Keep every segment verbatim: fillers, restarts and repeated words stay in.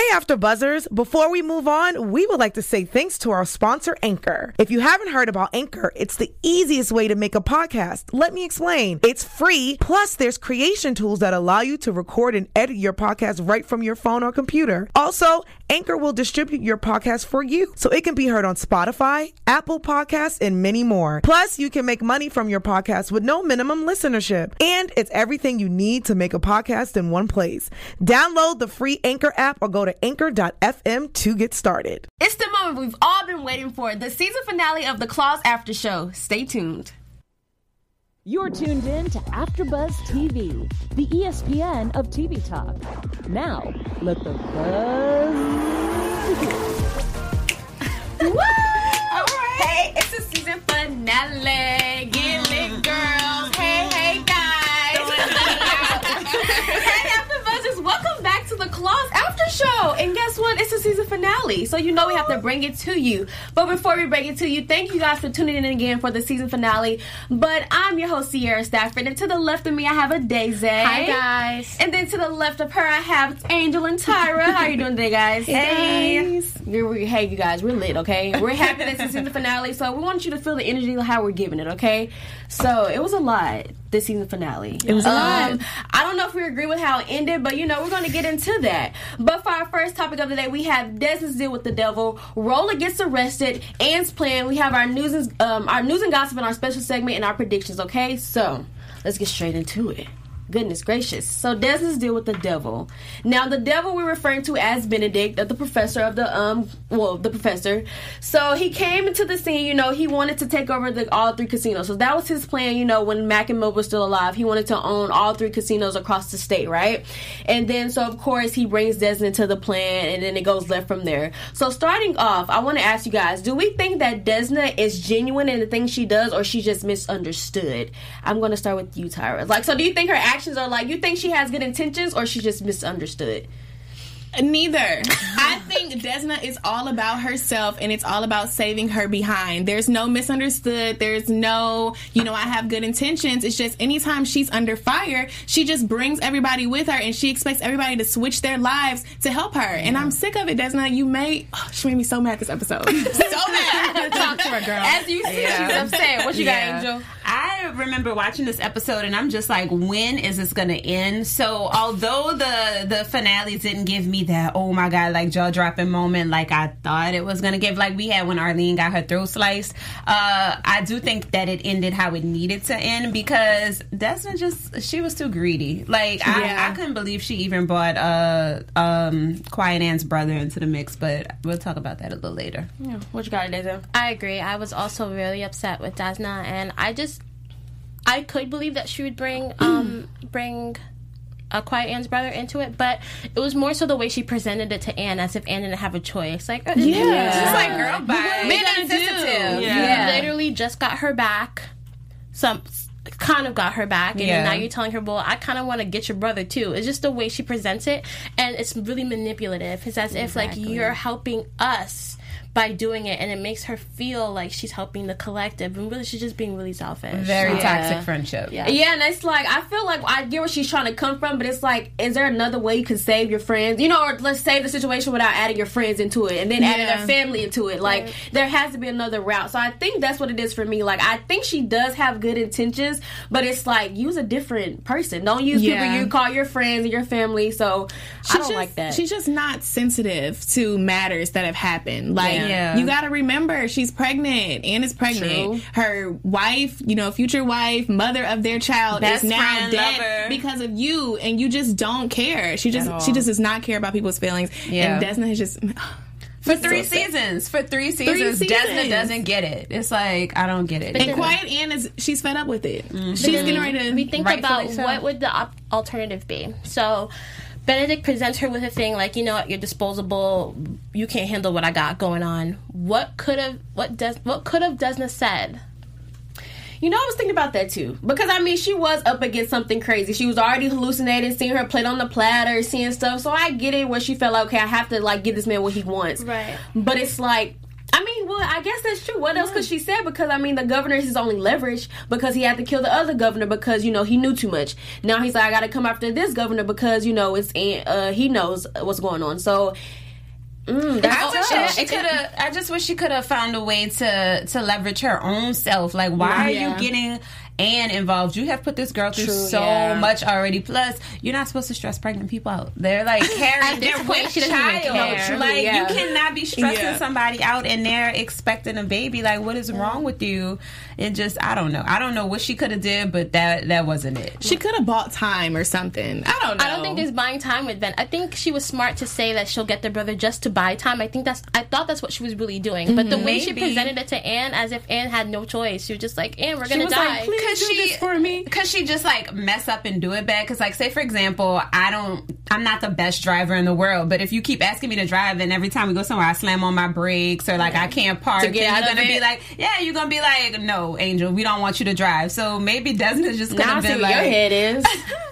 Hey, After Buzzers. Before we move on, we would like to say thanks to our sponsor, Anchor. If you haven't heard about Anchor, it's the easiest way to make a podcast. Let me explain. It's free, plus there's creation tools that allow you to record and edit your podcast right from your phone or computer. Also, Anchor will distribute your podcast for you, so it can be heard on Spotify, Apple Podcasts, and many more. Plus, you can make money from your podcast with no minimum listenership. And it's everything you need to make a podcast in one place. Download the free Anchor app or go to anchor dot f m to get started. It's the moment we've all been waiting for, the season finale of the Claws After Show. Stay tuned. You're tuned in to AfterBuzz T V, the E S P N of T V talk. Now, let the buzz begin. Woo! All right. Hey, it's the season finale. Get lit, girls. Hey, hey, guys. Hey, AfterBuzzers, welcome back to the Claws After Show. And guess what? It's the season finale, so you know we have to bring it to you. But before we bring it to you, thank you guys for tuning in again for the season finale. But I'm your host, Sierra Stafford, and to the left of me, I have a Daisy. Hi, guys. And then to the left of her, I have Angel and Tyra. How are you doing today, guys? Hey. Hey, hey, you guys, we're lit, okay? We're happy that it's in the finale, so we want you to feel the energy of how we're giving it, okay? So it was a lot, this season finale. It was a um, lot. I don't know if we agree with how it ended, but you know, we're going to get into that. But for our first topic of the day, we have Desmond's deal with the devil, Roller gets arrested, Anne's plan. We have our news and um, our news and gossip in our special segment and our predictions, okay? So let's get straight into it. Goodness gracious. So Desmond's deal with the devil. Now the devil we're referring to as Benedict, the professor of the um well the professor. So he came into the scene, you know, he wanted to take over the all three casinos. So that was his plan, you know, when Mac and Mill was still alive. He wanted to own all three casinos across the state, right? And then so of course he brings Desmond into the plan and then it goes left from there. So starting off, I want to ask you guys, do we think that Desna is genuine in the things she does or she just misunderstood? I'm gonna start with you, Tyra. Like, so do you think her actions are like, you think she has good intentions or she just misunderstood? Neither. I think Desna is all about herself and it's all about saving her behind. There's no misunderstood. There's no, you know, I have good intentions. It's just anytime she's under fire, she just brings everybody with her and she expects everybody to switch their lives to help her. Yeah. And I'm sick of it, Desna. You made, oh, she made me so mad this episode. So mad. Talk to her, girl. As you see, yeah. She's upset. What you yeah. got, Angel? I remember watching this episode and I'm just like, when is this going to end? So although the, the finale didn't give me that, oh my God, like jaw-dropping moment like I thought it was going to give, like we had when Arlene got her throat sliced, uh, I do think that it ended how it needed to end because Desmond just, she was too greedy. Like, yeah. I, I couldn't believe she even brought uh, um, Quiet Anne's brother into the mix, but we'll talk about that a little later. Yeah. What you got, Desna? I agree. I was also really upset with Desna, and I just, I could believe that she would bring, um, bring... Uh, Quiet Anne's brother into it, but it was more so the way she presented it to Anne, as if Anne didn't have a choice. Like, uh, yeah, yeah. She's like, girl, bye. Men insensitive. Yeah. You literally just got her back. Some kind of got her back, and yeah. then now you're telling her, well, I kind of want to get your brother too. It's just the way she presents it, and it's really manipulative. It's as exactly. if like you're helping us by doing it, and it makes her feel like she's helping the collective, and really she's just being really selfish. Very yeah. toxic friendship. Yeah. yeah, and it's like, I feel like I get where she's trying to come from, but it's like, is there another way you can save your friends? You know, or let's save the situation without adding your friends into it, and then adding yeah. their family into it. Like, right. there has to be another route. So I think that's what it is for me. Like, I think she does have good intentions, but it's like, use a different person. Don't use yeah. people you call your friends and your family. So she's I don't just, like that. She's just not sensitive to matters that have happened. Like, yeah. you gotta remember, she's pregnant. Anne is pregnant. True. Her wife, you know, future wife, mother of their child, Best is now friend, dead lover. because of you, and you just don't care. She just, she just does not care about people's feelings. Yeah. And Desna has just. For three so seasons. For three seasons. Three Desna seasons. doesn't get it. It's like, I don't get it. And Quiet Anne is, she's fed up with it. Mm-hmm. She's getting ready to. We think about so. what would the op- alternative be. So Benedict presents her with a thing like, you know what, you're disposable, you can't handle what I got going on. What could have what does what could have Desna said? You know, I was thinking about that too. Because, I mean, she was up against something crazy. She was already hallucinating, seeing her plate on the platter, seeing stuff. So I get it where she felt like, okay, I have to, like, give this man what he wants. Right. But it's like, I mean, mean, well, I guess that's true. What else could she say? Because, I mean, the governor is his only leverage because he had to kill the other governor because, you know, he knew too much. Now he's like, I got to come after this governor because, you know, it's uh, he knows what's going on. So, mm, that's I, wish tough. she could have. I just wish she could have found a way to to leverage her own self. Like, why Yeah. are you getting Anne involved? You have put this girl through True, so yeah. much already. Plus, you're not supposed to stress pregnant people out. They're like carrying, At this they're point, with she doesn't even child. care. Like, Yeah. you cannot be stressing Yeah. somebody out and they're expecting a baby. Like, what is wrong with you? It just, I don't know. I don't know what she could have did, but that that wasn't it. She could have bought time or something. I don't know. I don't think there's buying time with Ben. I think she was smart to say that she'll get their brother just to buy time. I think that's. I thought that's what she was really doing. But the way she Maybe. presented it to Anne, as if Anne had no choice, she was just like, "Anne, we're She gonna was die." like, please Cause do she, this for me. Cause she just like mess up and do it bad. Cause like, say for example, I don't, I'm not the best driver in the world, but if you keep asking me to drive, and every time we go somewhere, I slam on my brakes or like I can't park, To get and out you're of gonna be it. like, yeah, you're gonna be like, no, Angel, we don't want you to drive. So maybe Desna just could Now I have see been what like, your head is.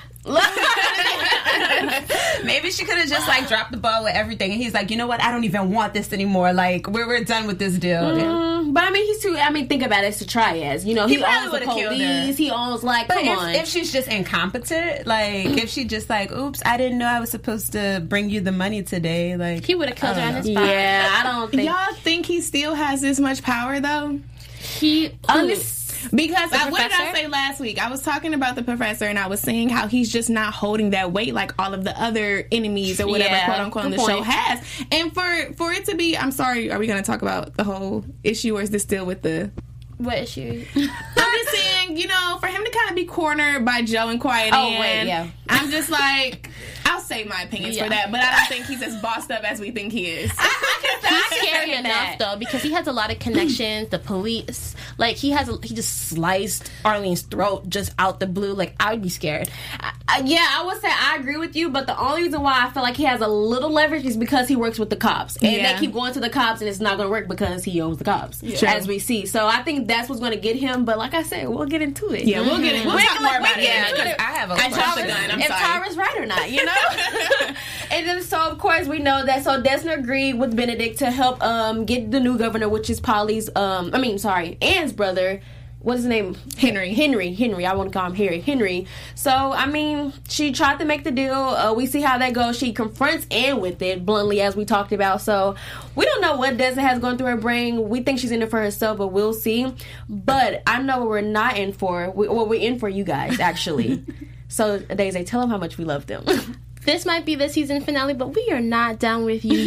maybe she could have just like dropped the ball with everything, and he's like, you know what, I don't even want this anymore. Like we're we're done with this deal. Mm, but I mean, he's too. I mean, think about it. It's a triad. You know, he, He probably owns the would've killed her. police. He owns like, But come if, on. if she's just incompetent, like if she just like, oops, I didn't know I was supposed to bring you the money today. Like He would have killed her on the spot. yeah, I don't think. Y'all think he still has this much power though? He. Because I, what did I professor? say last week? I was talking about the professor, and I was saying how he's just not holding that weight like all of the other enemies or whatever, Yeah, quote unquote, on good the show point. has. And for for it to be, I'm sorry, are we going to talk about the whole issue, or is this still with the? What issue? I'm just saying, you know, for him to kind of be cornered by Joe and Quiet Oh, Ann, wait, yeah. I'm just like, I'll save my opinions Yeah. for that, but I don't think he's as bossed up as we think he is. He's scary enough though because he has a lot of connections. The police, like he has, a, he just sliced Arlene's throat just out the blue. Like I would be scared. Uh, yeah, I would say I agree with you, but the only reason why I feel like he has a little leverage is because he works with the cops, and Yeah. they keep going to the cops, and it's not going to work because he owns the cops, True. as we see. So I think that's what's going to get him. But like I said, we'll get into it. Yeah, we'll get it. We'll We're talk gonna- more about we're it. getting yeah, into because it. I have a I jumped question. the gun. I'm if sorry. Tara's right or not, you know. And then, so of course, we know that. So Desna agreed with Benedict to help um, get the new governor, which is Polly's. Um, I mean, sorry, Anne's brother. What is his name? Henry. Henry. Henry. I want to call him Harry. Henry. So I mean, she tried to make the deal. Uh, we see how that goes. She confronts Anne with it bluntly, as we talked about. So we don't know what Desna has gone through her brain. We think she's in it for herself, but we'll see. But I know what we're not in for. We, well, we're in for you guys, actually. So Daisy, tell them how much we love them. This might be the season finale, but we are not done with you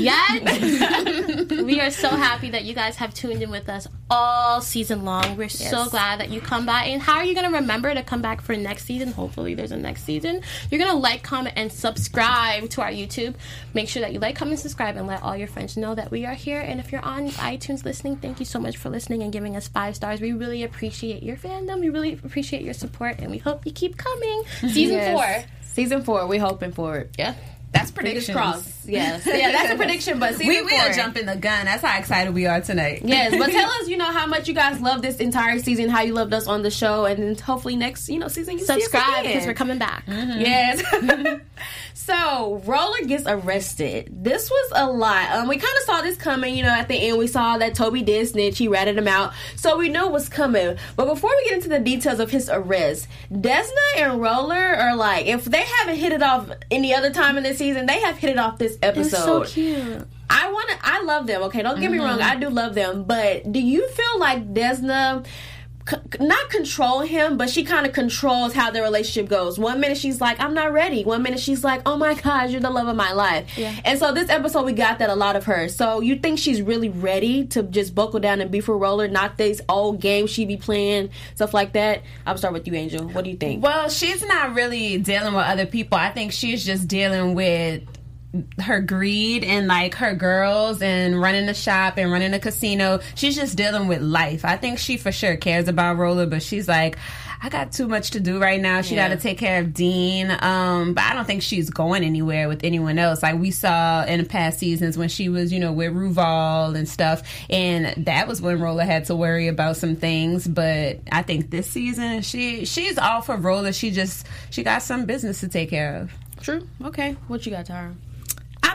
yet. We are so happy that you guys have tuned in with us all season long. We're so glad that you come back. And how are you going to remember to come back for next season? Hopefully there's a next season. You're going to like, comment, and subscribe to our YouTube. Make sure that you like, comment, subscribe, and let all your friends know that we are here. And if you're on iTunes listening, thank you so much for listening and giving us five stars. We really appreciate your fandom. We really appreciate your support, and we hope you keep coming. Season Yes. four. Season four, we're hoping for it. Yeah. That's Fingers predictions. crossed. Yes. Yeah, that's a prediction, but season We, we four. are jumping the gun. That's how excited we are tonight. Yes, but tell us, you know, how much you guys love this entire season, how you loved us on the show, and then hopefully next, you know, season you see us Subscribe again. because we're coming back. Yes. So, Roller gets arrested. This was a lot. Um, we kind of saw this coming, you know, at the end. We saw that Toby did snitch. He ratted him out. So, we knew it was coming. But before we get into the details of his arrest, Desna and Roller are like, if they haven't hit it off any other time in this season, they have hit it off this episode. It's so cute. I want to. I love them. Okay, don't get me wrong. I do love them. But do you feel like Desna, c- not control him, but she kind of controls how their relationship goes? One minute she's like, "I'm not ready." One minute she's like, "Oh my God, you're the love of my life." Yeah. And so this episode, we got that a lot of her. So you think she's really ready to just buckle down and be for Roller, not these old games she be playing, stuff like that? I'll start with you, Angel. What do you think? Well, she's not really dealing with other people. I think she's just dealing with her greed and like her girls and running the shop and running the casino. She's just dealing with life. I think she for sure cares about Roller, but she's like, I got too much to do right now. She Yeah. got to take care of Dean. Um, but I don't think she's going anywhere with anyone else. Like we saw in the past seasons when she was, you know, with Ruval and stuff. And that was when Roller had to worry about some things. But I think this season, she she's all for Roller. She just, she got some business to take care of. True. Okay. What you got, Tara? I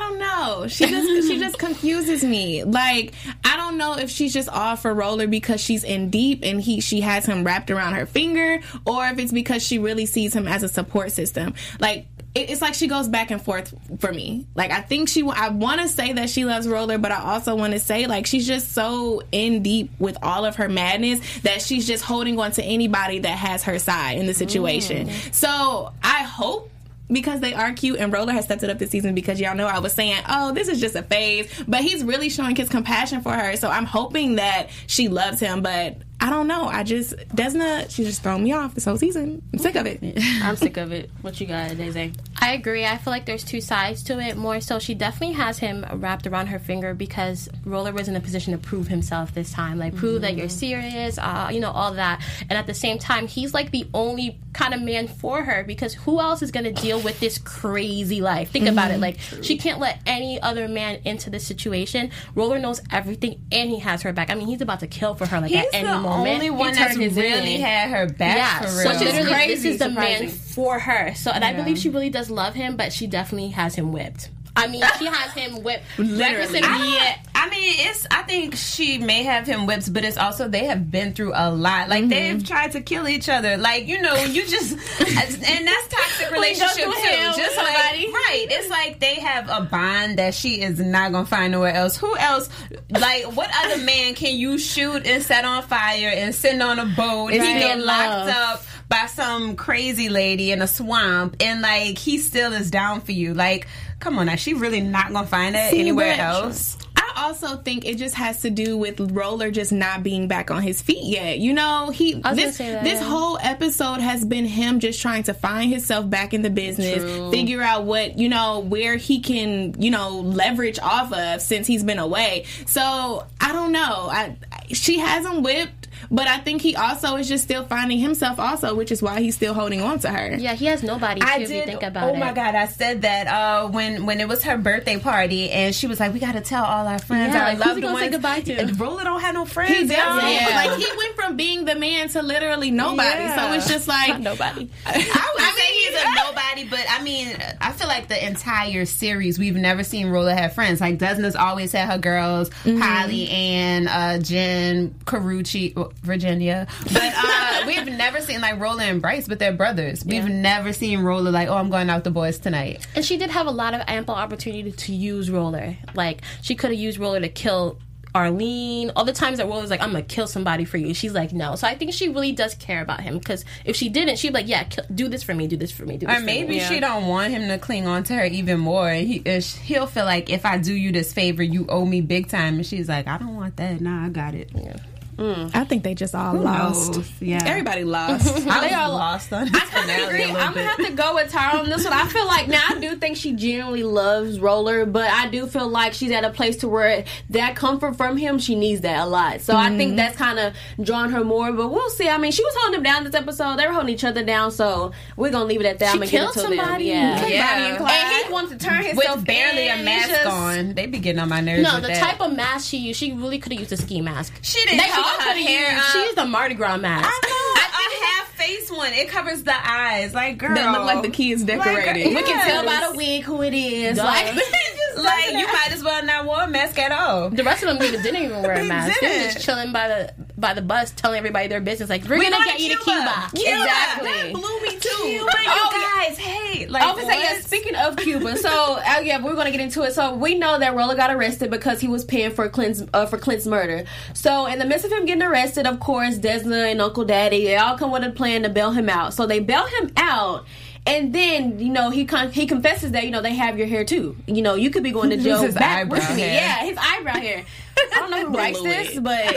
don't know. She just she just confuses me. Like, I don't know if she's just all for Roller because she's in deep and he she has him wrapped around her finger, or if it's because she really sees him as a support system. Like, it, it's like she goes back and forth for me. Like, I think she I want to say that she loves Roller, but I also want to say, like, she's just so in deep with all of her madness that she's just holding on to anybody that has her side in the situation. Mm. So I hope, because they are cute, and Roller has stepped it up this season, because y'all know I was saying, oh, this is just a phase, but he's really showing his compassion for her, so I'm hoping that she loves him, but I don't know. I just, Desna, she's just thrown me off this whole season. I'm sick of it. I'm sick of it. What you got, Daisy? I agree. I feel like there's two sides to it. More so, she definitely has him wrapped around her finger because Roller was in a position to prove himself this time. Like, prove mm-hmm. that you're serious, uh, you know, all that. And at the same time, he's like the only kind of man for her, because who else is going to deal with this crazy life? Think mm-hmm. about it. Like, True. She can't let any other man into this situation. Roller knows everything, and he has her back. I mean, he's about to kill for her, like, he's at any moment. Only one that's really in. had her back yeah, for real. So literally, crazy, this is the surprising. man for her. So, and yeah. I believe she really does love him, but she definitely has him whipped. I mean, she has him whipped. Literally. I, I mean, it's. I think she may have him whipped, but it's also they have been through a lot. Like, mm-hmm. they've tried to kill each other. Like, you know, you just, and that's toxic relationship too. Just like, right. It's like they have a bond that she is not gonna find nowhere else. Who else? Like, what other man can you shoot and set on fire and send on a boat and he get locked up by some crazy lady in a swamp, and like he still is down for you? Like, come on now, she really not gonna find it See, anywhere else? I also think it just has to do with Roller just not being back on his feet yet. You know, he this that, this yeah. whole episode has been him just trying to find himself back in the business, True. figure out what, you know, where he can, you know, leverage off of since he's been away. So I don't know. I she has him whipped. But I think he also is just still finding himself also, which is why he's still holding on to her. Yeah, he has nobody, too, I if did, you think about oh it. Oh, my God, I said that uh, when when it was her birthday party, and she was like, we got to tell all our friends, yeah, our like, loved ones. Say goodbye to? And Roller don't have no friends. He doesn't. Yeah. Like, he went from being the man to literally nobody. Yeah. So it's just like... Not nobody. I would I say mean, he's a nobody, but I mean, I feel like the entire series, we've never seen Roller have friends. Like, Desna's always had her girls, mm-hmm. Holly, Ann, uh, Jen, Carucci, Virginia. But uh, we've never seen like Roller and Bryce, but they're brothers. We've yeah. never seen Roller like, oh, I'm going out with the boys tonight. And she did have a lot of ample opportunity to use Roller. Like, she could have used Roller to kill Arlene. All the times that Roller's like, I'm gonna kill somebody for you, she's like, no. So I think she really does care about him, because if she didn't, she'd be like, yeah, kill, do this for me, do this for me, do this or for maybe me. Yeah. she don't want him to cling on to her even more. He he'll feel like, if I do you this favor, you owe me big time. And she's like, I don't want that. Nah, I got it. Yeah. Mm. I think they just all Who lost. Knows? Yeah, everybody lost. I they all lost on. I kind of agree. I'm gonna have to go with Tara on this one. I feel like now I do think she genuinely loves Roller, but I do feel like she's at a place to where that comfort from him, she needs that a lot. So mm-hmm. I think that's kind of drawn her more. But we'll see. I mean, she was holding him down this episode. They were holding each other down. So we're gonna leave it at that. She I'm gonna killed get into somebody. Them. Yeah, yeah. And, and he wants to turn himself with barely in. a mask just, on. They be getting on my nerves. No, with the that. type of mask she used, she really could have used a ski mask. She didn't. They hold her hair up. She used a Mardi Gras mask. I know. a half face one. It covers the eyes. Like, girl, that look like the kids decorated. Like, yes. We can tell by the wig who it is. Duh. Like, like you might as well not wear a mask at all. The rest of them even didn't even wear a they mask. Didn't. They were just chilling by the by the bus, telling everybody their business. Like, we're we gonna get you to Cuba. Cuba. Exactly. That blew me too. Cuba, oh, you guys, hey, like, I was gonna say, yeah, speaking of Cuba, so uh, yeah, we're gonna get into it. So we know that Roller got arrested because he was paying for Clint's uh, for Clint's murder. So in the midst of him getting arrested, of course, Desna and Uncle Daddy, they all come with a plan to bail him out. So they bail him out. And then, you know, he con- he confesses that, you know, they have your hair too. You know, you could be going to jail his back eyebrow with me. hair. Yeah, his eyebrow hair. I don't know who writes this, but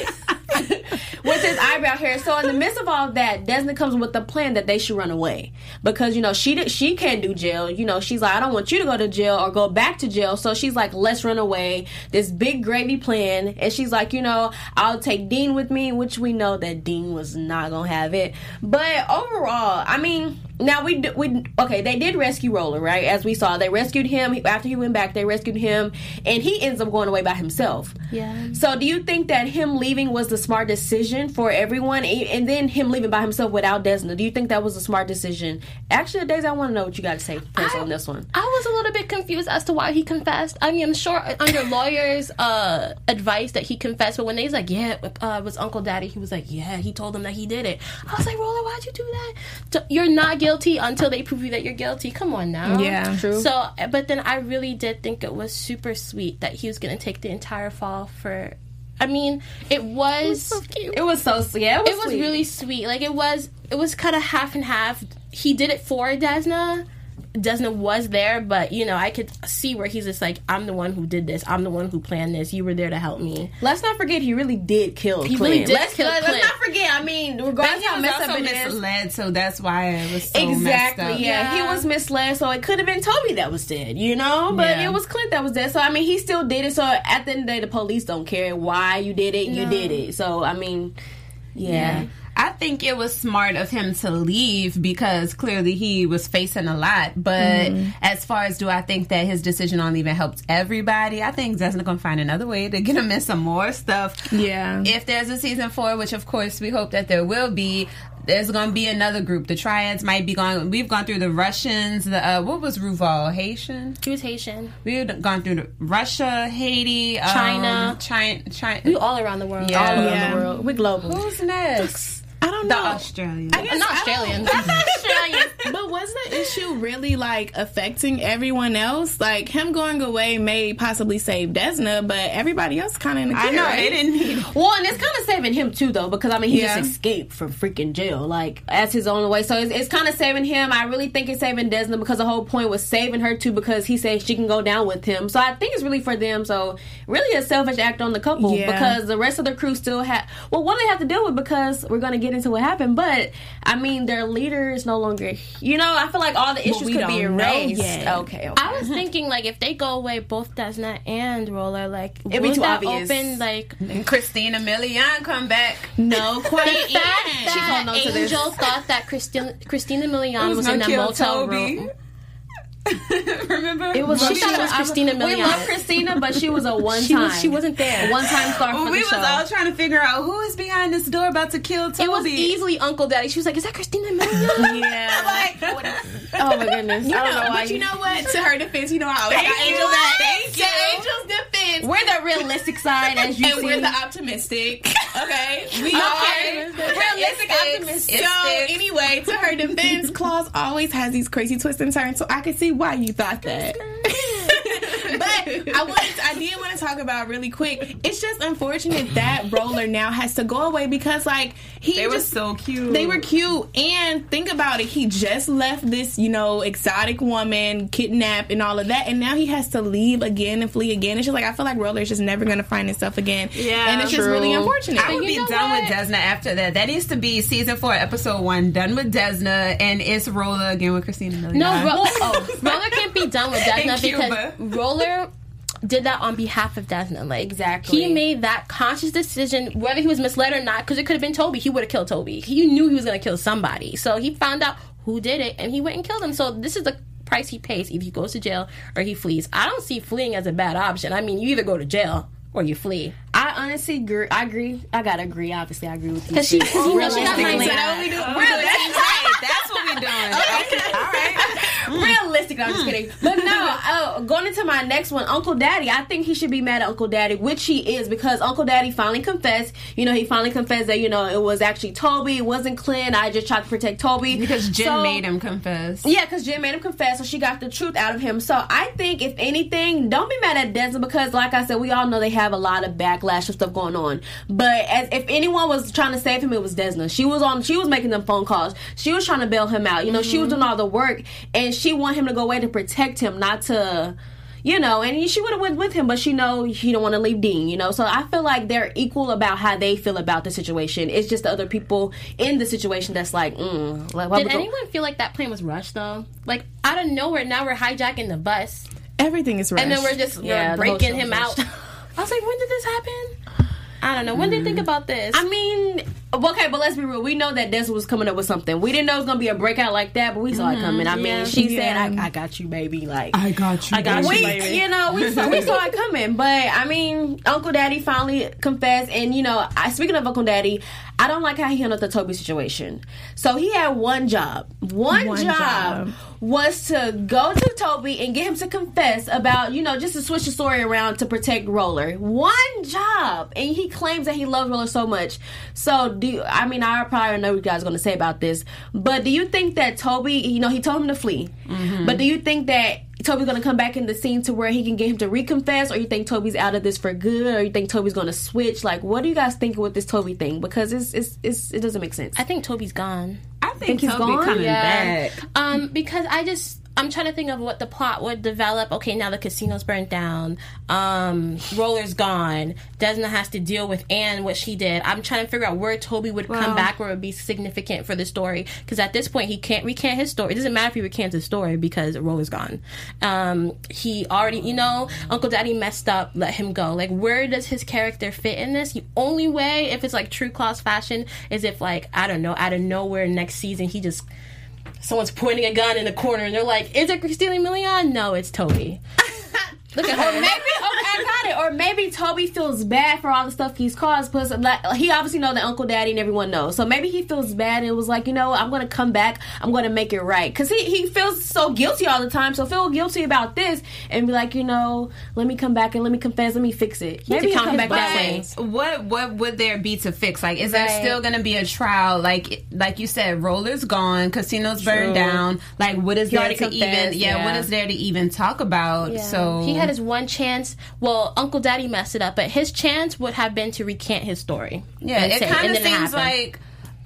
with his eyebrow hair. So in the midst of all of that, Desna comes with the plan that they should run away. Because, you know, she did, she can't do jail. You know, she's like, I don't want you to go to jail or go back to jail. So she's like, let's run away. This big gravy plan. And she's like, you know, I'll take Dean with me, which we know that Dean was not going to have it. But overall, I mean... Now, we, we okay, they did rescue Roller, right? As we saw, they rescued him. After he went back, they rescued him. And he ends up going away by himself. Yeah. Yeah. So do you think that him leaving was the smart decision for everyone, and then him leaving by himself without Desna? Do you think that was a smart decision? Actually, Daisy, I want to know what you got to say first I, on this one. I was a little bit confused as to why he confessed. I mean, I'm sure under lawyers' uh, advice that he confessed, but when they was like, yeah, uh, it was Uncle Daddy, he was like, yeah, he told them that he did it. I was like, Roller, why'd you do that? You're not guilty until they prove you that you're guilty. Come on now. Yeah, true. So, but then I really did think it was super sweet that he was going to take the entire fall for. I mean, it was. It was so cute. It was so yeah. It was, It was sweet. really sweet. Like it was. It was kind of half and half. He did it for Desna. Desna was there, but you know, I could see where he's just like, I'm the one who did this. I'm the one who planned this. You were there to help me. Let's not forget, he really did kill. He Clint. really did let's, kill let's, Clint. let's not forget. I mean, regardless how He was messed up also it is. misled, so that's why it was so messed Exactly, up. yeah. Yeah. He was misled, so it could have been Toby that was dead, you know? But Yeah. it was Clint that was dead. So, I mean, he still did it. So, at the end of the day, the police don't care why you did it. You No. did it. So, I mean, yeah. I think it was smart of him to leave because clearly he was facing a lot. But mm. as far as do I think that his decision on leaving helped everybody, I think Desna going to find another way to get him in some more stuff. Yeah. If there's a season four, which of course we hope that there will be, there's going to be another group. The Triads might be going. We've gone through the Russians. The uh, what was Ruval? Haitian? He was Haitian. We've gone through the Russia, Haiti, China. um, China, China. We all around the world. Yeah. All around Yeah. the world. We're global. Who's next? I don't The know. Australians. I guess I'm not I Australian. don't- Australian. But was the issue really like affecting everyone else? Like him going away may possibly save Desna, but everybody else kind of in the I clear, know right? they didn't need. Well, and it's kind of saving him too, though, because I mean, he Yeah. just escaped from freaking jail, like as his own way. So it's, it's kind of saving him. I really think it's saving Desna because the whole point was saving her too, because he said she can go down with him. So I think it's really for them. So really, a selfish act on the couple Yeah. because the rest of the crew still have. Well, what do they have to deal with? Because we're going to get into what happened, but I mean, their leader is no longer. You know, I feel like all the issues we could be don't know erased. yet. Okay, okay. I was thinking like if they go away, both Desna and Roller, like It'd be would too that obvious. open like. And Christina Milian come back. No, quite The fact yet. that holding on to this. Angel thought that Christina, Christina Milian Who's was in gonna that kill motel Toby? room. Remember? It was. She she thought it was I- Christina We Milian. love Christina, but she was a one She time. was- she wasn't there. One time star Well, for we the was show. all trying to figure out who is behind this door about to kill Toby. It was easily Uncle Daddy. She was like, "Is that Christina Milian?" Yeah. Like, Oh my goodness! You I don't know, know why. but you know what? To her defense, you know I always Thank got you. Angel back. Thank To you. Angel's defense, We're the realistic side, as you and see. we're the optimistic. Okay, we Okay. are realistic It's optimists. sticks. So It sticks. anyway, to her defense, Claus always has these crazy twists and turns. So I could see why you thought that. But I wanted, to, I did want to talk about really quick. It's just unfortunate that Roller now has to go away because like he They were just so cute. They were cute, and think about it. He just left this, you know, exotic woman, kidnapped, and all of that, and now he has to leave again and flee again. It's just like I feel like Roller is just never going to find himself again. Yeah, and it's just true. really unfortunate. I would you be know done what? with Desna after that. That needs to be season four, episode one. Done with Desna, and it's Roller again with Christina Milian. No, Ro- oh, Roller can't be done with Desna In because Cuba. Roller did that on behalf of Desna. Like Exactly. he made that conscious decision, whether he was misled or not, because it could have been Toby. He would have killed Toby. He knew he was going to kill somebody, so he found out who did it, and he went and killed him. So this is the price he pays. Either he goes to jail or he flees. I don't see fleeing as a bad option. I mean, you either go to jail or you flee. I honestly agree. I agree. I gotta agree. Obviously, I agree with you. Because she, too. you know, she's not Realistically. mindset. That's what we do. Really? Right. That's what we doing. Okay. All right. Realistic, I'm just kidding. But no, uh, going into my next one, Uncle Daddy. I think he should be mad at Uncle Daddy, which he is, because Uncle Daddy finally confessed. You know, he finally confessed that, you know, it was actually Toby, it wasn't Clint. I just tried to protect Toby. Because Jen So- made him confess. Yeah, because Jen made him confess, so she got the truth out of him. So I think, if anything, don't be mad at Desna, because, like I said, we all know they have a lot of backlash and stuff going on. But as if anyone was trying to save him, it was Desna. She was on. She was making them phone calls. She was trying to bail him out. You know, mm-hmm. she was doing all the work, and she wanted him to go away to protect him, not to. You know, and he, she would have went with him, but she know he don't want to leave Dean, you know. So I feel like they're equal about how they feel about the situation. It's just the other people in the situation that's like, mm. Like, Did anyone feel like that plane was rushed, though? Like, out of nowhere, now we're hijacking the bus. Everything is rushed. And then we're just Yeah, we're the whole breaking show's him out. rushed. I was like, when did this happen? I don't know. When did you think about this? I mean, Okay, but let's be real. We know that Desmond was coming up with something. We didn't know it was gonna be a breakout like that, but we saw mm-hmm. it coming. I yeah. mean, she yeah. said, I, "I got you, baby." Like, I got you. I got we, you, baby. You know, we saw we saw it coming. But I mean, Uncle Daddy finally confessed, and you know, I, speaking of Uncle Daddy, I don't like how he handled the Toby situation. So he had one job. One, one job, job was to go to Toby and get him to confess about, you know, just to switch the story around to protect Roller. One job, and he claims that he loves Roller so much. So, do you, I mean, I probably know what you guys are going to say about this, but do you think that Toby, you know, he told him to flee, mm-hmm. but do you think that Toby's going to come back in the scene to where he can get him to reconfess, or you think Toby's out of this for good, or you think Toby's going to switch? Like, what do you guys think with this Toby thing? Because it's, it's, it's it doesn't make sense. I think Toby's gone. I think, think he's Toby gone? coming Yeah. back. Um, because I just... I'm trying to think of what the plot would develop. Okay, now the casino's burnt down. Um, Roller's gone. Desna has to deal with Anne, what she did. I'm trying to figure out where Toby would well, come back, where it would be significant for the story. Because at this point, he can't recant his story. It doesn't matter if he recants his story because Roller's gone. Um, he already, you know, Uncle Daddy messed up, let him go. Like, where does his character fit in this? The only way, if it's like true Claus fashion, is if, like, I don't know, out of nowhere next season, he just... someone's pointing a gun in the corner and they're like, is it Christina Milian? No, it's Toby. Look at her. Or maybe, okay, I got it. Or maybe Toby feels bad for all the stuff he's caused. Plus, like, he obviously knows that Uncle Daddy and everyone knows. So maybe he feels bad and was like, you know, I'm going to come back. I'm going to make it right. Because he, he feels so guilty all the time. So feel guilty about this and be like, you know, let me come back and let me confess. Let me fix it. Maybe he'll come back that way. What what would there be to fix? Like, is right. there still going to be a trial? Like like you said, Roller's gone. Casino's True. burned down. Like, what is he there to confessed, even... Yeah, yeah, what is there to even talk about? Yeah. So he had his one chance. Well, Uncle Daddy messed it up, but his chance would have been to recant his story. Yeah, it kind of seems like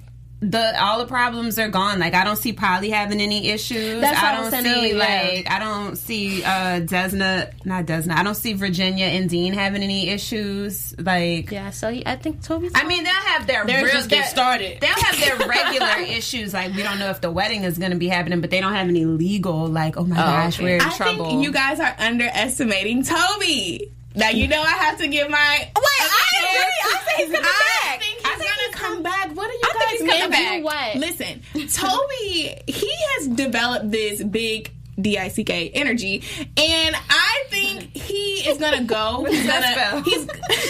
the all the problems are gone. Like, I don't see Polly having any issues. That's I what don't I was see earlier. like I don't see uh Desna not Desna. I don't see Virginia and Dean having any issues. Like, yeah, so he, I think Toby's I mean, they'll have their They're real, just get started. They'll have their regular issues. Like, we don't know if the wedding is going to be happening, but they don't have any legal. Like, oh my oh, gosh, okay. we're in I trouble. think you guys are underestimating Toby. Now, you know I have to give my... Wait, I agree. I think he's coming I back. think he's I think going to come back. What are you I guys think he's coming back? What? Listen, Toby, he has developed this big... D I C K energy, and I think he is gonna go. He's gonna. He's.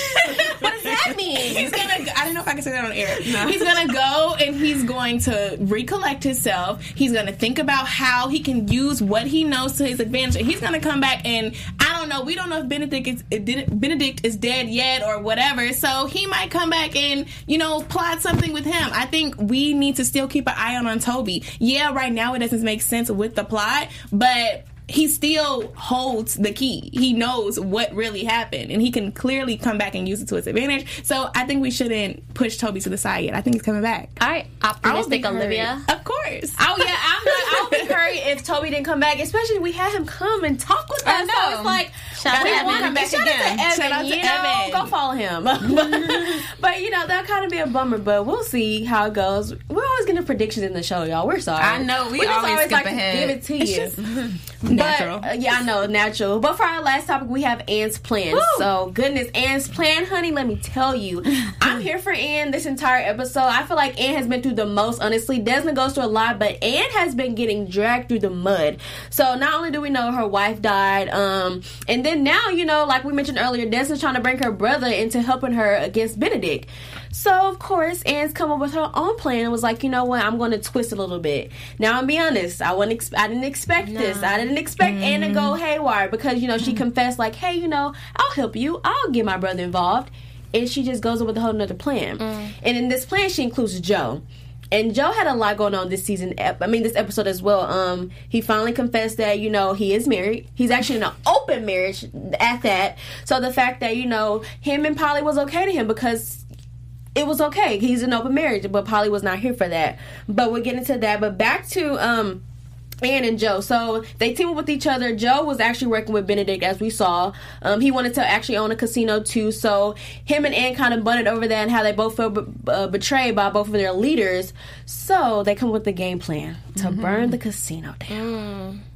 What does that mean? He's gonna. I don't know if I can say that on air. No. He's gonna go and he's going to recollect himself. He's gonna think about how he can use what he knows to his advantage. And he's gonna come back and I don't know. We don't know if Benedict is Benedict is dead yet or whatever. So he might come back and you know plot something with him. I think we need to still keep an eye on on Toby. Yeah, right now it doesn't make sense with the plot. But he still holds the key. He knows what really happened, and he can clearly come back and use it to his advantage. So I think we shouldn't push Toby to the side yet. I think he's coming back. All right, optimistic Olivia. Of course. Oh yeah, I'm not. I'll be hurried if Toby didn't come back. Especially we had him come and talk with us. I know. So it's like shout out to Evan. Come back shout again. Out to Evan. Shout out to you Evan. Know, go follow him. but, but you know that'll kind of be a bummer. But we'll see how it goes. We're always getting predictions in the show, y'all. We're sorry. I know we, we always, always skip like ahead. To give it to it's you. Just, but, natural. Uh, yeah, I know, natural. But for our last topic, we have Anne's plan. Woo! So, goodness, Anne's plan, honey, let me tell you. I'm here for Anne this entire episode. I feel like Anne has been through the most, honestly. Desmond goes through a lot, but Anne has been getting dragged through the mud. So, not only do we know her wife died, um, and then now, you know, like we mentioned earlier, Desmond's trying to bring her brother into helping her against Benedict. So, of course, Anne's come up with her own plan and was like, you know what, I'm going to twist it a little bit. Now, I'll be honest, I wasn't ex- I didn't expect no. this. I didn't expect mm. Anne to go haywire because, you know, she mm. confessed like, hey, you know, I'll help you. I'll get my brother involved. And she just goes up with a whole nother plan. Mm. And in this plan, she includes Joe. And Joe had a lot going on this season. I mean, this episode as well. Um, he finally confessed that, you know, he is married. He's actually in an open marriage at that. So the fact that, you know, him and Polly was okay to him because it was okay. He's in an open marriage, but Polly was not here for that. But we'll get into that. But back to um, Anne and Joe. So they team up with each other. Joe was actually working with Benedict, as we saw. Um, he wanted to actually own a casino too. So him and Anne kind of butted over that and how they both felt be- uh, betrayed by both of their leaders. So they come with the game plan to mm-hmm. burn the casino down. Mm.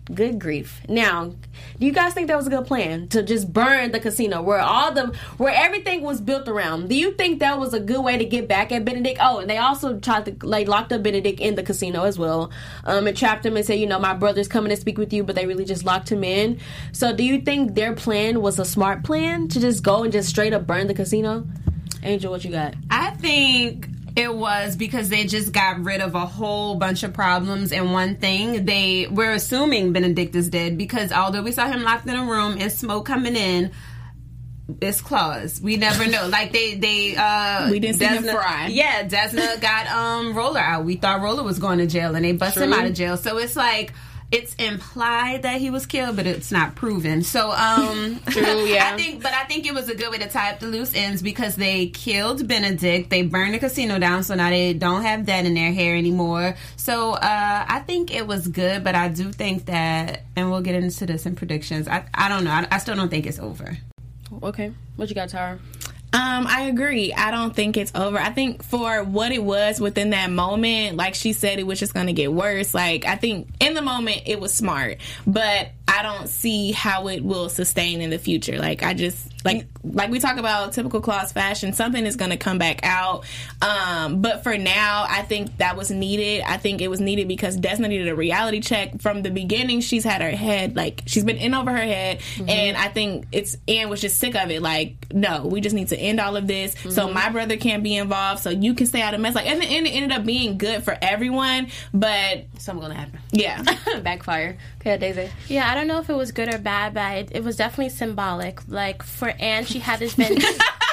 Good grief. Now, do you guys think that was a good plan to just burn the casino where all the where everything was built around? Do you think that was a good way to get back at Benedict? Oh, and they also tried to like locked up Benedict in the casino as well, um, and trapped him and said, you know, my brother's coming to speak with you, but they really just locked him in. So, do you think their plan was a smart plan to just go and just straight up burn the casino? Angel, what you got? I think it was because they just got rid of a whole bunch of problems in one thing. They we're assuming Benedict is dead because although we saw him locked in a room and smoke coming in, it's claws. We never know. Like they they uh we didn't see Desna, him fry. Yeah, Desna got um Roller out. We thought Roller was going to jail and they bust True. him out of jail. So it's like it's implied that he was killed, but it's not proven. So, um, True, yeah. I think, but I think it was a good way to tie up the loose ends because they killed Benedict. They burned the casino down, so now they don't have that in their hair anymore. So, uh, I think it was good, but I do think that, and we'll get into this in predictions. I, I don't know. I, I still don't think it's over. Okay, what you got, Tara? Um, I agree. I don't think it's over. I think for what it was within that moment, like she said, it was just going to get worse. Like, I think in the moment it was smart, but I don't see how it will sustain in the future. Like, I just, like, like we talk about typical Claus fashion, something is going to come back out. Um, but for now, I think that was needed. I think it was needed because Desna needed a reality check. From the beginning, she's had her head, like, she's been in over her head, mm-hmm. and I think it's, Anne was just sick of it. Like, no, we just need to end all of this, mm-hmm. so my brother can't be involved, so you can stay out of mess. Like, in the end, it ended up being good for everyone, but something's gonna happen. Yeah. Backfire. Okay, Daisy. Yeah, I don't know if it was good or bad, but it, it was definitely symbolic. Like, for Anne, she had this been...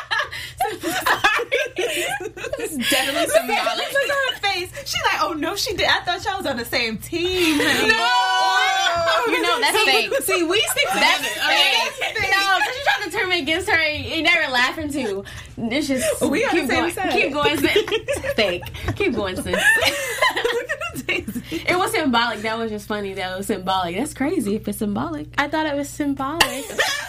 It's definitely symbolic. Look at her face. She's like, oh no, she did. I thought y'all was on the same team. Honey. No, oh, you know that's fake. See, we stick together. That's fake. No, because you trying to turn me against her, and they were laughing too. It's just we keep on the going. same side. Keep going, sis. Fake. Keep going, sis. Look at Daisy. It was symbolic. That was just funny. That was symbolic. That's crazy if it's symbolic. I thought it was symbolic.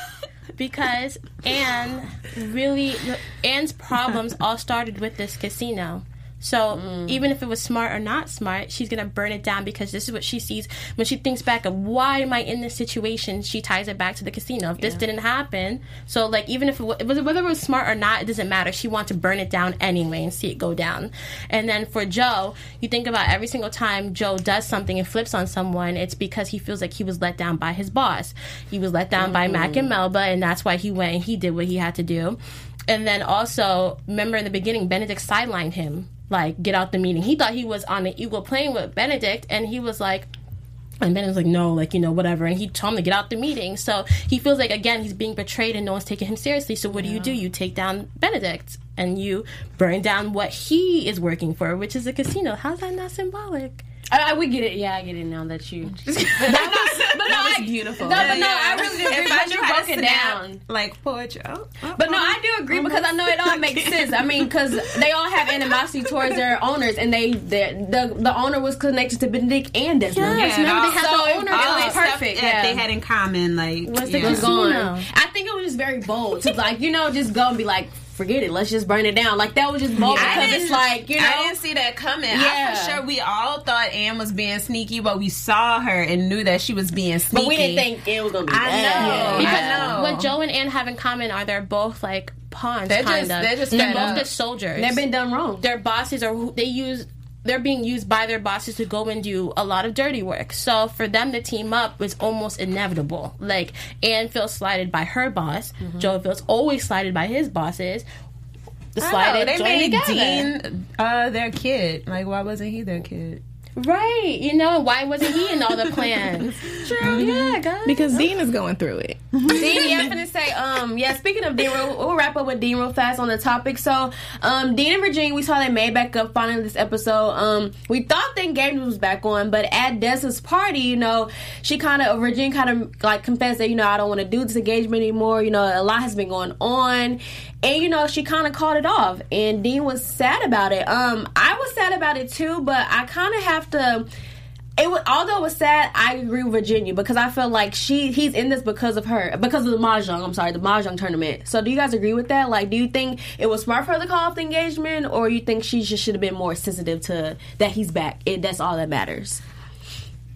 Because Anne really, Anne's problems all started with this casino. So mm. even if it was smart or not smart, she's going to burn it down because this is what she sees. When she thinks back of why am I in this situation, she ties it back to the casino. If yeah. this didn't happen, so like even if it was, whether it was smart or not, it doesn't matter. She wants to burn it down anyway and see it go down. And then for Joe, you think about every single time Joe does something and flips on someone, it's because he feels like he was let down by his boss. He was let down mm. by Mac and Melba, and that's why he went and he did what he had to do. And then also, remember in the beginning, Benedict sidelined him. Like, get out the meeting. He thought he was on an equal plane with Benedict, and he was like, and Benedict was like, no, like, you know, whatever. And he told him to get out the meeting. So he feels like, again, he's being betrayed and no one's taking him seriously. So what yeah. do you do? You take down Benedict and you burn down what he is working for, which is a casino. How's that not symbolic? I, I we get it. Yeah, I get it now that you. But that was, but that no, was beautiful. No, but no, yeah. I really do agree. If But I you try broke to it snap, down. like poetry. Oh, oh, But no, oh, I do agree because I know it all makes sense. I mean, because they all have animosity towards their owners, and they the the owner was connected to Benedict and Desmond. Yes, Yeah, remember they had so the owner. all It that was stuff perfect. that Yeah. they had in common, like Was the yeah. was gone. casino. I think it was just very bold to like you know just go and be like. Forget it. Let's just burn it down. Like that was just bold I because didn't- it's like you know. I didn't see that coming. Yeah. I for sure we all thought Anne was being sneaky, but we saw her and knew that she was being sneaky. but we didn't think it was gonna be I bad. know. Because I know. what Joe and Anne have in common are they're both like pawns, They're kind just- of. they're just they're fed both up. the soldiers. They've been done wrong. Their bosses are who they use. They're being used by their bosses to go and do a lot of dirty work. So for them to team up was almost inevitable. Like Anne feels slighted by her boss. Mm-hmm. Joe feels always slighted by his bosses. The I slighted know, they join made together. Dean uh, their kid. Like, why wasn't he their kid? Right, you know, why wasn't he in all the plans? True, yeah, guys. Because Dean is going through it. Dean, yeah, I'm gonna say, um, yeah. Speaking of Dean, we'll, we'll wrap up with Dean real fast on the topic. So, um, Dean and Virginia, we saw they made back up finally this episode. Um, we thought the engagement was back on, but at Dessa's party, you know, she kind of Virginia kind of like confessed that you know I don't want to do this engagement anymore. You know, a lot has been going on, and you know she kind of called it off. And Dean was sad about it. Um, I was sad about it too, but I kind of have to. It was, although it was sad, I agree with Virginia because I feel like she he's in this because of her, because of the Mahjong, I'm sorry, the Mahjong tournament. So do you guys agree with that? Like, do you think it was smart for her to call off the engagement, or you think she just should have been more sensitive to that he's back? It, that's all that matters.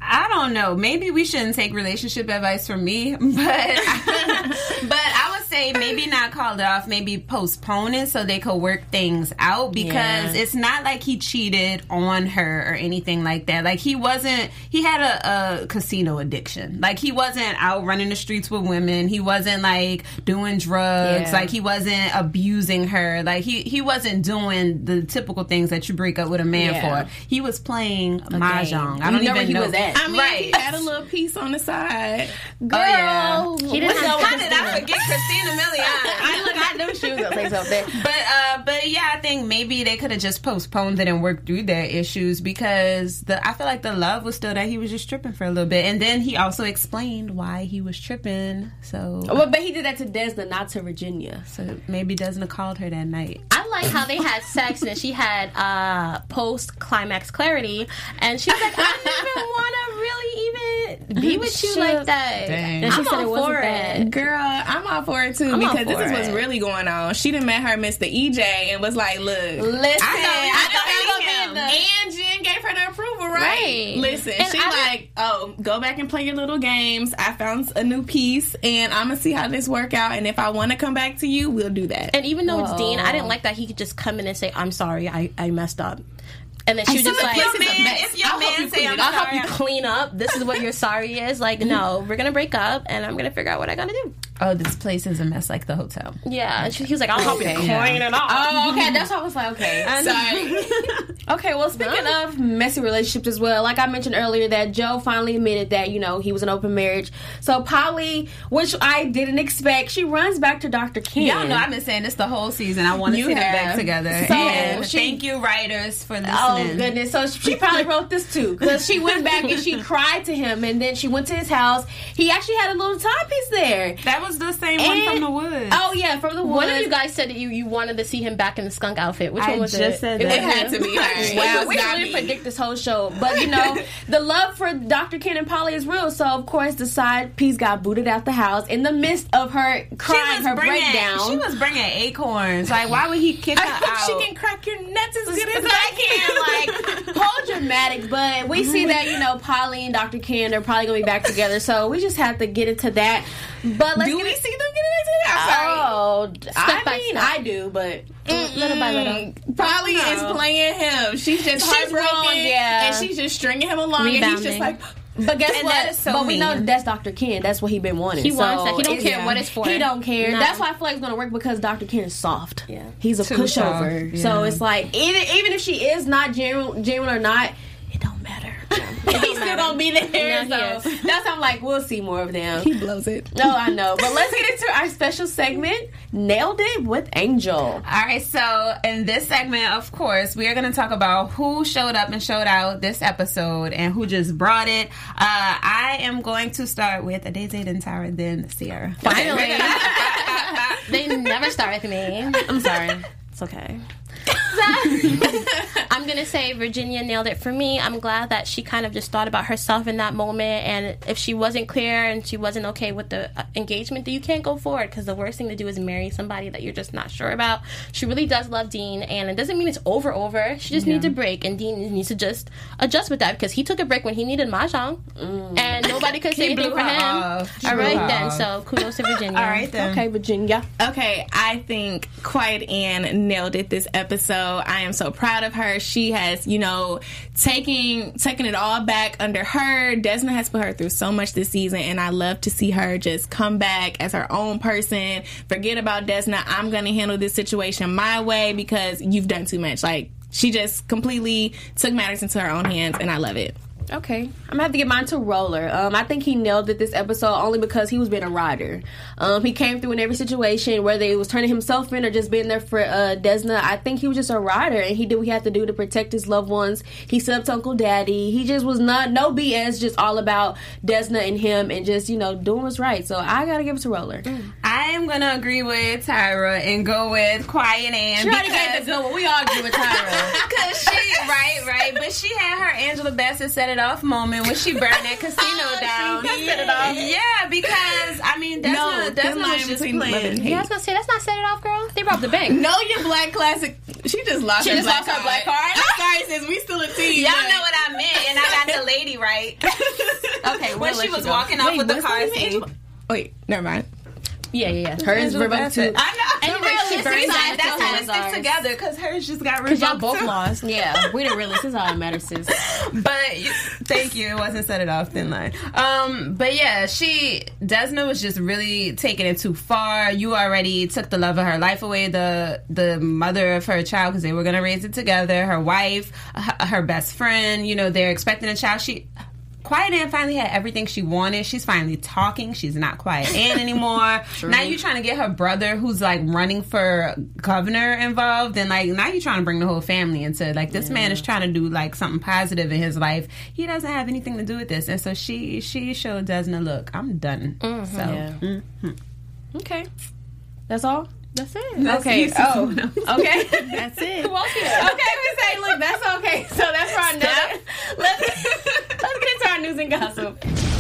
I don't know. Maybe we shouldn't take relationship advice from me, but but I would say maybe not call it off, maybe postpone it so they could work things out, because yeah. it's not like he cheated on her or anything like that. Like, he wasn't, he had a, a casino addiction. Like, he wasn't out running the streets with women. He wasn't, like, doing drugs. Yeah. Like, he wasn't abusing her. Like, he, he wasn't doing the typical things that you break up with a man yeah. for. He was playing okay. mahjong. I don't you know even he know. Was at. I mean, right. he had a little piece on the side. Girl, oh, yeah. he didn't have how did I forget Christina Milian? I look, I knew she was gonna say something. But uh, but yeah, I think maybe they could have just postponed it and worked through their issues, because the I feel like the love was still that he was just tripping for a little bit, and then he also explained why he was tripping. So, well, but he did that to Desna, not to Virginia. So maybe Desna called her that night. I like how they had sex and she had uh, post climax clarity, and she was like, "I didn't even want to really even be with you like that." Dang. And she I'm said all it for it. Girl, I'm all for it too, I'm because this for is what's it. really going on. She done met her Mister E J and was like, "Look, Listen, I know, I I know him." And Jen gave her the approval, right? Right. Listen, And she I like, "Oh, go back and play your little games. I found a new piece, and I'm gonna see how this work out. And if I want to come back to you, we'll do that." And even though Whoa. it's Dean, I didn't like that he could just come in and say, "I'm sorry, I, I messed up." And then she was just like, your man, if your I'll help man you say, clean I'm it I'll sorry, help you clean up. This is what your sorry is. Like, no, we're going to break up, and I'm going to figure out what I got to do. oh, this place is a mess like the hotel. Yeah. And she, he was like, I'll help Okay, you yeah. clean it up. Oh, okay. That's why I was like, okay. Sorry. Okay, well, speaking of messy relationships as well, like I mentioned earlier, that Joe finally admitted that, you know, he was in an open marriage. So Polly, which I didn't expect, she runs back to Doctor Ken. Y'all know I've been saying this the whole season. I want to You see them have. back together. So and she- thank you, writers, for listening. Oh, goodness. So she probably wrote this, too, because she went back and she cried to him, and then she went to his house. He actually had a little timepiece there. That was the same And- one from the woods. Oh, yeah, from the woods. One of you guys said that you, you wanted to see him back in the skunk outfit. Which I one was just it? said It that. It was had to be her. Wow, It we was not really me. predict this whole show. But, you know, the love for Doctor Ken and Polly is real. So, of course, the side piece got booted out the house in the midst of her crying, her bringing, breakdown. She was bringing acorns. Like, why would he kick her I hope out? she can crack your nuts as good as I I can, like, whole dramatic, but we see that, you know, Polly and Doctor Ken are probably going to be back together, so we just have to get into that. But let's Do get we it- see them get into that? I'm sorry. Oh, I by mean, step. I do, but little by little. Polly No. is playing him. She's just She's heartbroken, wrong, yeah. and she's just stringing him along, and he's just Rebounding. like, but guess And what? that is so but we know mean. that's Doctor Ken. That's what he been wanting. He So wants that. He don't it's- care what it's for. He don't care. No. That's why I feel like it's gonna work, because Doctor Ken is soft. Yeah. He's a Too pushover. soft, So yeah. it's like even even if she is not genuine, genuine or not, it don't matter. He's still gonna be there. No, so he is. that's why I'm like, we'll see more of them. he blows it. No, I know. But let's get into our special segment, Nailed It with Angel. All right, so in this segment, of course, we are going to talk about who showed up and showed out this episode and who just brought it. Uh, I am going to start with Adeze, then Tara, then Sierra. Finally. They never start with me. I'm sorry. It's okay. I'm gonna say Virginia nailed it for me. I'm glad that she kind of just thought about herself in that moment, and if she wasn't clear and she wasn't okay with the uh, engagement, then you can't go forward, because the worst thing to do is marry somebody that you're just not sure about. She really does love Dean, and it doesn't mean it's over over. She just needs a break, and Dean needs to just adjust with that, because he took a break when he needed mahjong, and nobody could say anything blew for her him. off. She All blew right her then, off. so kudos to Virginia. All right then. Okay, Virginia. Okay, I think Quiet Ann nailed it this episode. I am so proud of her. She has, you know, taking taking it all back under her. Desna has put her through so much this season, and I love to see her just come back as her own person. Forget about Desna. I'm going to handle this situation my way, because you've done too much. Like, she just completely took matters into her own hands, and I love it. Okay, I'm gonna have to get mine to Roller. Um, I think he nailed it this episode only because he was being a rider. Um, he came through in every situation, whether it was turning himself in or just being there for uh, Desna. I think he was just a rider, and he did what he had to do to protect his loved ones. He stood up to Uncle Daddy. He just was not no B S, just all about Desna and him, and just, you know, doing what's right. So I gotta give it to Roller. I am going to agree with Tyra and go with Quiet Ann. She already gave the good one. We all agree with Tyra. Because she, right, right. But she had her Angela Bassett set it it off moment when she burned that casino oh, down. She set it off. Yeah, because I mean, Desna, no, Desna was just playing. Yeah, I was gonna say that's not set it off, girl. They robbed the bank. Know your black classic. She just lost she her just black lost card. her black card. I'm sorry, sis. We still a team. Y'all but... know what I meant, and I got the lady right. Okay, when she was walking off Wait, with the car scene. Wait, never mind. Yeah, yeah, yeah. Hers revoked too. I know. And really, That's how it sticks together because hers just got revoked. Because y'all both lost. Yeah, we didn't really. This is all that matters, sis. But you, thank you. It wasn't set it off thin line. Um, but yeah, she Desna was just really taking it too far. You already took the love of her life away. The the mother of her child because they were gonna raise it together. Her wife, her, her best friend. You know, they're expecting a child. She. Quiet Ann finally had everything she wanted. She's finally talking. She's not Quiet Ann anymore. Now you're trying to get her brother, who's like running for governor, involved, and like now you're trying to bring the whole family into it. Like this yeah. man is trying to do like something positive in his life. He doesn't have anything to do with this, and so she she showed Desna, look, I'm done. Mm-hmm. So yeah. mm-hmm. Okay, that's all. That's it. That's okay. Oh, okay. That's it. Who else here? Okay, we say, look, that's okay. So that's for our news. Let's let's get into our news and gossip.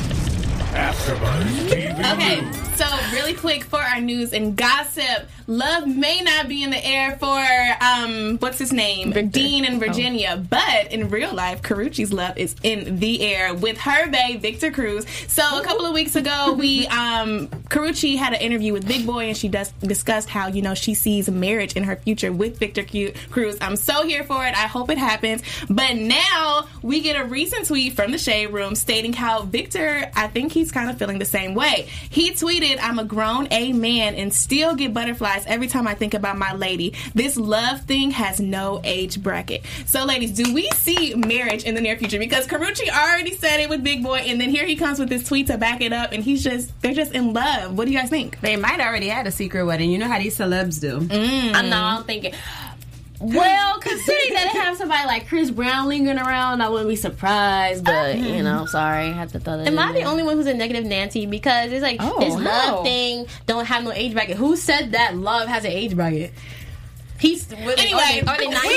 AfterBuzz T V. Okay, so really quick for our news and gossip, love may not be in the air for um, what's his name, Victor. Dean and Virginia, oh. but in real life, Karrueche's love is in the air with her bae Victor Cruz. So a couple of weeks ago, we um, Karrueche had an interview with Big Boy, and she does, discussed how you know she sees marriage in her future with Victor Q- Cruz. I'm so here for it. I hope it happens. But now we get a recent tweet from the Shade Room stating how Victor, I think he's kind of feeling the same way. He tweeted, "I'm a grown A man and still get butterflies every time I think about my lady. This love thing has no age bracket." So, ladies, do we see marriage in the near future? Because Karrueche already said it with Big Boy, and then here he comes with this tweet to back it up, and he's just, they're just in love. What do you guys think? They might already had a secret wedding. You know how these celebs do. Mm. I'm not thinking. Well, considering that they have somebody like Chris Brown lingering around, I wouldn't be surprised. But mm. you know, sorry, I had to throw that. Am I the only one who's a negative Nancy? Because it's like oh, this how? love thing don't have no age bracket. Who said that love has an age bracket? He's really, anyway. Are they, are they not?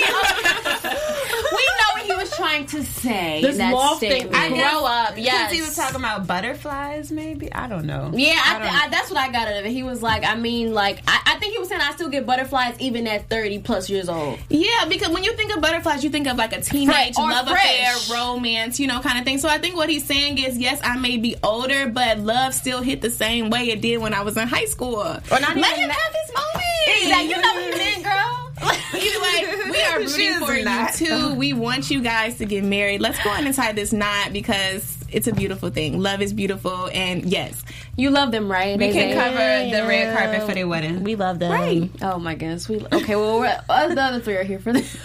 We know what he was trying to say. This that love statement. thing. I guess, grow up. Yes, he was talking about butterflies. Maybe I don't know. Yeah, I I th- I, that's what I got out of it. He was like, I mean, like I, I think he was saying I still get butterflies even at thirty plus years old. Yeah, because when you think of butterflies, you think of like a teenage Fresh, love fresh. affair, romance, you know, kind of thing. So I think what he's saying is, yes, I may be older, but love still hit the same way it did when I was in high school. Or not Let even him that. have his moment. Exactly. You know what you meant, girl. Anyway, we are rooting for you too. We want you guys to get married. Let's go ahead and tie this knot because it's a beautiful thing. Love is beautiful, and yes, you love them, right? We they can say, cover yeah. the red carpet for their wedding. We love them, right? Oh my goodness, we okay. Well, we're, us the other three are here for this.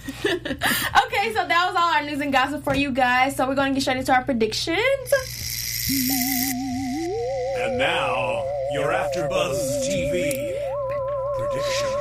Okay, so that was all our news and gossip for you guys. So we're going to get straight into our predictions. And now your AfterBuzz T V predictions.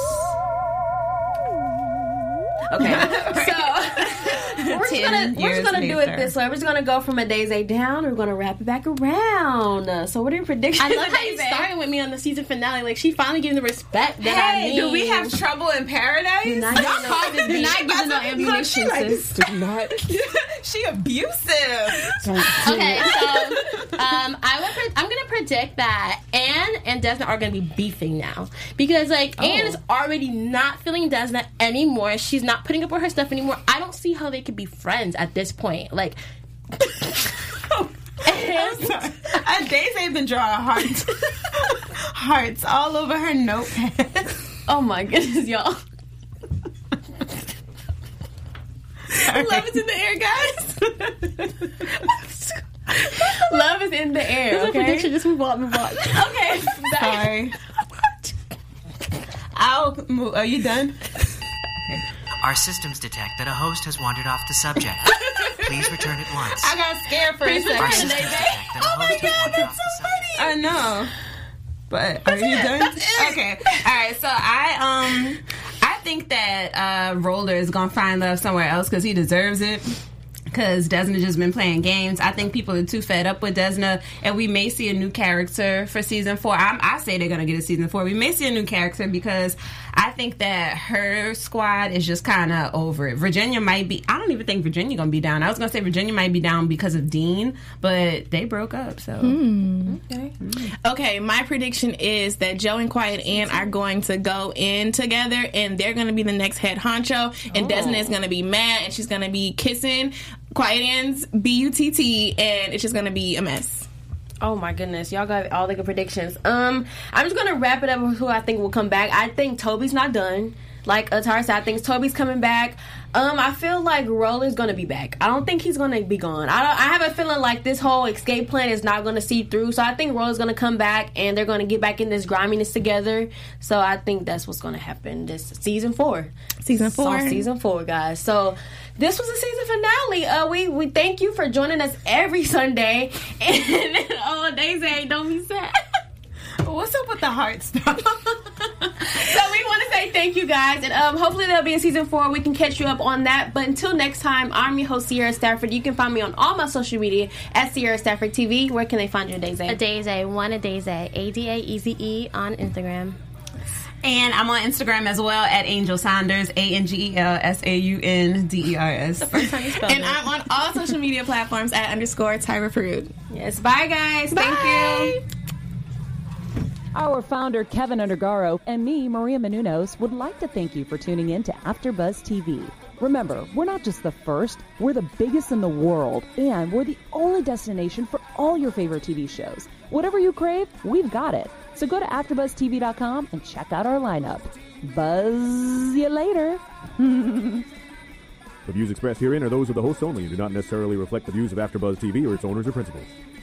Okay, so we're just gonna we're just gonna do it this way. We're just gonna go from a days down. We're gonna wrap it back around. Uh, so what are your predictions? I love how you started with me on the season finale. Like she finally gave me the respect that hey, I need. do we have trouble in paradise? Do not give no, do not give no ammunition, sis. Do not. She abusive. Okay, so um, I would. Pre- I'm gonna predict that Anne and Desna are gonna be beefing now because like oh. Anne is already not feeling Desna anymore. She's not putting up with her stuff anymore. I don't see how they could be friends at this point. Like, and days they've been drawing hearts, hearts all over her notepad. Oh my goodness, y'all. Love is in the air, guys. Love is in the air. This okay? is a prediction. Just move on, move on. Okay. Sorry. I'll move. Are you done? Our systems detect that a host has wandered off the subject. Please return at once. I got scared for a second. Our systems detect that a Oh my host has God, wandered that's off so the subject. I know. But That's are you it. done? That's it. Okay. All right. So I um I think that uh, Roller is gonna find love somewhere else because he deserves it. Because Desna just been playing games. I think people are too fed up with Desna, and we may see a new character for season four. I'm, I say they're gonna get a season four. We may see a new character because I think that her squad is just kind of over it. Virginia might be, I don't even think Virginia going to be down. I was going to say Virginia might be down because of Dean, but they broke up, so. Mm. Okay. Mm. Okay, my prediction is that Joe and Quiet Ann are going to go in together, and they're going to be the next head honcho, and oh. Desna is going to be mad, and she's going to be kissing Quiet Ann's B U T T, and it's just going to be a mess. Oh my goodness, y'all got all the good predictions. Um, I'm just gonna wrap it up with who I think will come back. I think Toby's not done. Like Atara said, I think Toby's coming back. Um, I feel like Roland's gonna be back. I don't think he's gonna be gone. I don't, I have a feeling like this whole escape plan is not gonna see through. So I think Roland's gonna come back and they're gonna get back in this griminess together. So I think that's what's gonna happen this season four. Season four. So season four, guys. So this was the season finale. Uh, we we thank you for joining us every Sunday. And oh, Daisy, don't be sad. What's up with the heart stuff? So we want to say thank you, guys, and um, hopefully there'll be a season four. We can catch you up on that. But until next time, I'm your host Sierra Stafford. You can find me on all my social media at Sierra Stafford T V. Where can they find you, Daisy? A Daisy, one a Daisy, A D A E Z E on Instagram. And I'm on Instagram as well at Angel Saunders, A N G E L S A U N D E R S. And I'm on all social media platforms at underscore Tyra Farood. Yes, bye, guys. Bye. Thank you. Our founder, Kevin Undergaro, and me, Maria Menounos, would like to thank you for tuning in to AfterBuzz T V. Remember, we're not just the first, we're the biggest in the world, and we're the only destination for all your favorite T V shows. Whatever you crave, we've got it. So go to after buzz T V dot com and check out our lineup. Buzz you later. The views expressed herein are those of the hosts only and do not necessarily reflect the views of AfterBuzz T V or its owners or principals.